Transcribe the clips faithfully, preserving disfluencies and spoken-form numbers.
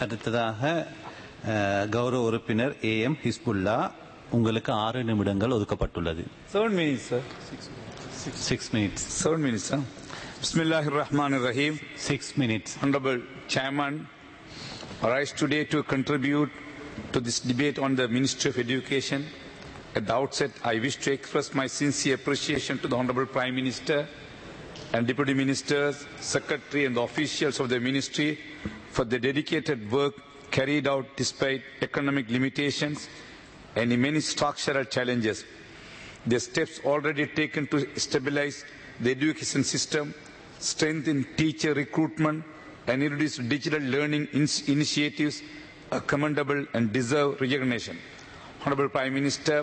அடுத்ததாக கௌரவ உறுப்பினர் ஏ எம் ஹிஸ்புல்லா, உங்களுக்கு ஆறு நிமிடங்கள் ஒதுக்கப்பட்டுள்ளது. Seven minutes, sir. Six minutes. Seven minutes, sir. Bismillahir Rahmanir Rahim. Six minutes. Honorable Chairman, I rise today to contribute to this debate on the Ministry of Education. At the outset, I wish to express my sincere appreciation to the Honorable Prime Minister and Deputy Ministers, Secretary and the officials of the Ministry for the dedicated work carried out despite economic limitations and many structural challenges. The steps already taken to stabilize the education system, strengthen teacher recruitment and introduce digital learning in initiatives are commendable and deserve recognition. Honorable Prime Minister,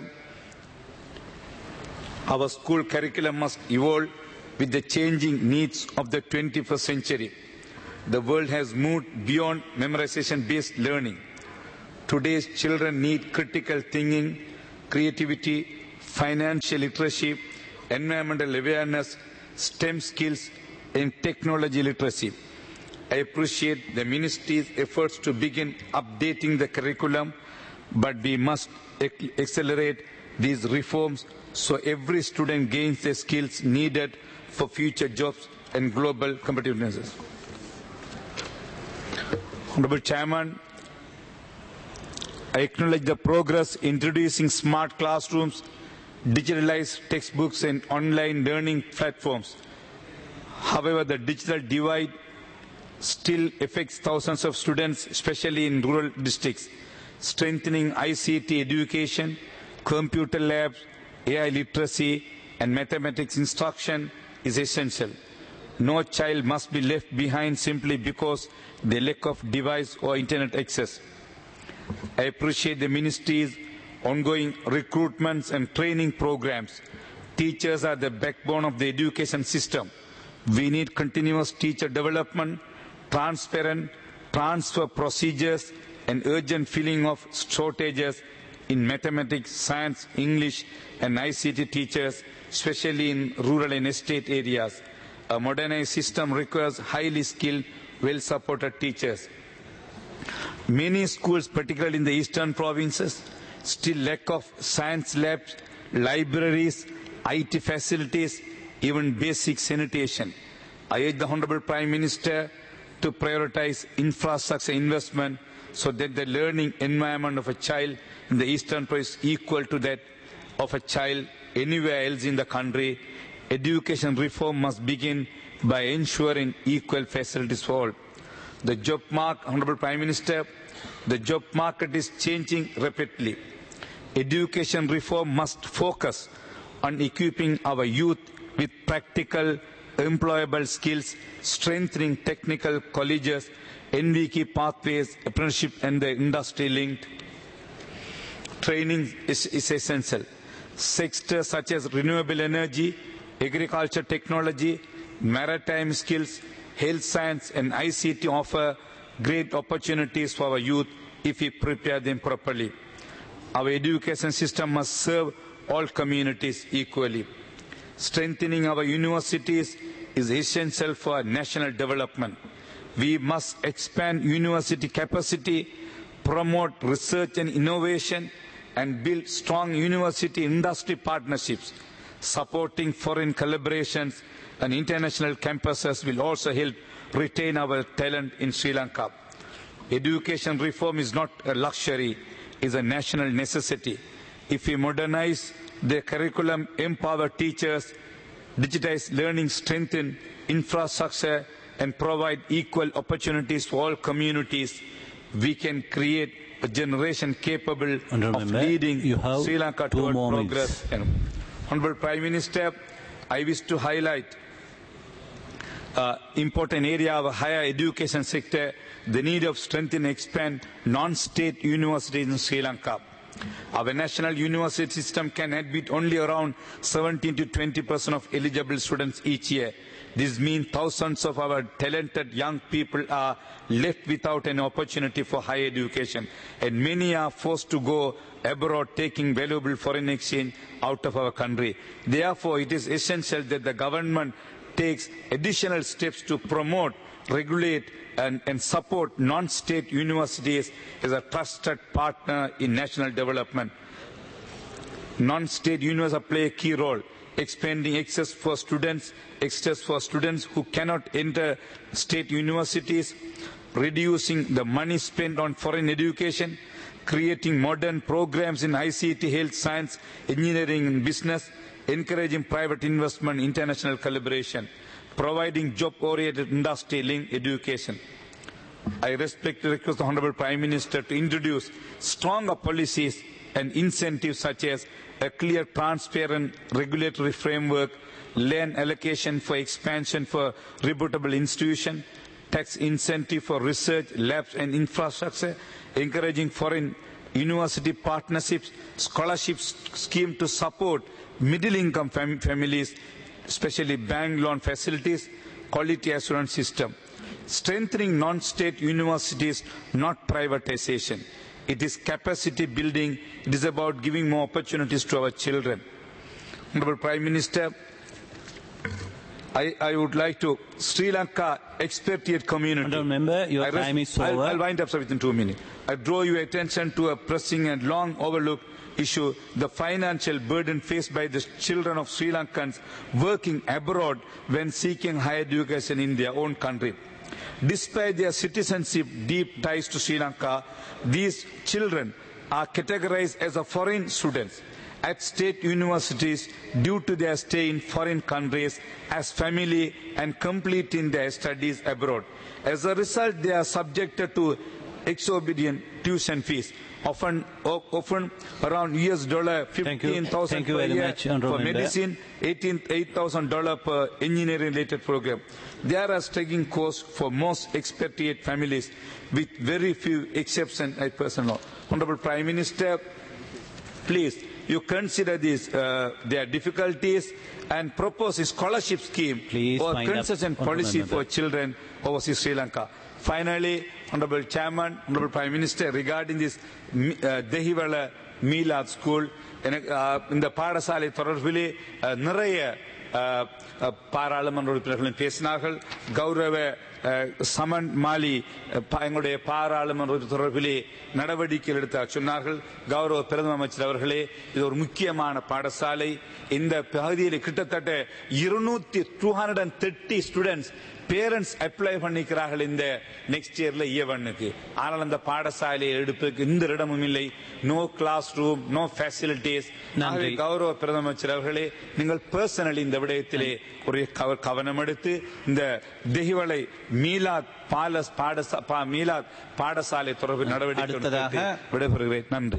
our school curriculum must evolve with the changing needs of the twenty-first century. The world has moved beyond memorization-based learning. Today's children need critical thinking, creativity, financial literacy, environmental awareness, STEM skills, and technology literacy. I appreciate the Ministry's efforts to begin updating the curriculum, but we must accelerate these reforms so every student gains the skills needed for future jobs and global competitiveness. Honorable Chairman, I acknowledge the progress introducing smart classrooms, digitalized textbooks and online learning platforms. However, the digital divide still affects thousands of students, especially in rural districts. Strengthening I C T education, computer labs, A I literacy and mathematics instruction is essential. No child must be left behind simply because the lack of device or internet access. I appreciate the Ministry's ongoing recruitments and training programs. Teachers are the backbone of the education system. We need continuous teacher development, transparent transfer procedures and urgent filling of shortages in mathematics, science, English and I C T teachers, especially in rural and estate areas. A modernized system requires highly skilled, well-supported teachers. Many schools, particularly in the eastern provinces, still lack of science labs, libraries, I T facilities, even basic sanitation. I urge the Honorable Prime Minister to prioritize infrastructure investment so that the learning environment of a child in the eastern province is equal to that of a child anywhere else in the country. Education reform must begin by ensuring equal facilities for all. The job market, Honorable Prime Minister, the job market is changing rapidly. Education reform must focus on equipping our youth with practical, employable skills, strengthening technical colleges, N V K pathways, apprenticeship and the industry-linked training is, is essential. Sectors such as renewable energy, agriculture technology, maritime skills, health science and I C T offer great opportunities for our youth if we prepare them properly. Our education system must serve all communities equally. Strengthening our universities is essential for national development. We must expand university capacity, promote research and innovation, and build strong university industry partnerships. Supporting foreign collaborations and international campuses will also help retain our talent in Sri Lanka. Education reform is not a luxury, it is a national necessity. If we modernize the curriculum, empower teachers, digitize learning, strengthen infrastructure, and provide equal opportunities for all communities, we can create a generation capable Honorable of Member, leading Sri Lanka toward progress. And Honorable Prime Minister, I wish to highlight uh, important area of higher education sector, the need of strength and expand non-state universities in Sri Lanka. Our national university system can admit only around seventeen to twenty percent of eligible students each year. This means thousands of our talented young people are left without an opportunity for higher education, and many are forced to go abroad taking valuable foreign exchange out of our country. Therefore, it is essential that the government takes additional steps to promote regulate and, and support non-state universities as a trusted partner in national development. Non-state universities play a key role, expanding access for students, access for students who cannot enter state universities, reducing the money spent on foreign education, creating modern programs in I C T, health science, engineering and business, encouraging private investment, international collaboration, providing job-oriented industry-linked education. I respectfully request the Honorable Prime Minister to introduce stronger policies and incentives such as a clear, transparent regulatory framework, land allocation for expansion for reputable institutions, tax incentive for research, labs and infrastructure, encouraging foreign university partnerships, scholarship scheme to support middle-income fam families, especially bank loan facilities, quality assurance system. Strengthening non-state universities, not privatization. It is capacity building. It is about giving more opportunities to our children. Honorable Prime Minister, I, I would like to, Sri Lanka expatriate community. Honourable Member, your I time is I'll, over. I'll wind up sir, within two minutes. I draw your attention to a pressing and long overlooked issue, the financial burden faced by the children of Sri Lankans working abroad when seeking higher education in their own country. Despite their citizenship deep ties to Sri Lanka, these children are categorized as a foreign students at state universities due to their stay in foreign countries as family and completing their studies abroad. As a result, they are subjected to exorbitant tuition fees, often often around U S dollar fifteen thousand per year for medicine, eight thousand dollars per engineering-related program. They are a staggering cost for most expatriate families, with very few exceptions, I personally know. Honorable Prime Minister, please, you consider these, uh, their difficulties and propose a scholarship scheme Please or wind up, consistent policy for children overseas Sri Lanka. Finally, Honorable Chairman, Honorable Prime Minister, regarding this uh, Dehiwala Milad School, in, uh, in the Padasali Thoravili, uh, Naraya பாராளுமன்ற உறுப்பினர்களும் பேசினார்கள். கௌரவ சமன் மாலி எங்களுடைய பாராளுமன்ற தொடர்பிலே நடவடிக்கைகள் எடுத்த சொன்னார்கள். கௌரவ பிரதம அமைச்சர் அவர்களே, இது ஒரு முக்கியமான பாடசாலை. இந்த பகுதியில் கிட்டத்தட்ட இருநூத்தி two hundred and thirty students parents apply பண்ணிக்கிறார்கள் இந்த நெக்ஸ்ட் இயர்ல இயவனுக்கு. ஆனால் அந்த பாடசாலையை எடுப்பதற்கு இந்த இடமும் இல்லை. No class room, no facilities. கௌரவ பிரதம அமைச்சர் அவர்களே, நீங்கள் பர்சனலி இந்த விடயத்திலே ஒரு கவனம் எடுத்து இந்த தெஹிவளை மீலாத் பாலஸ் பாடசா மீலாத் பாடசாலை தொடர்பு நடவடிக்கை விடைபெறுகிறேன். நன்றி.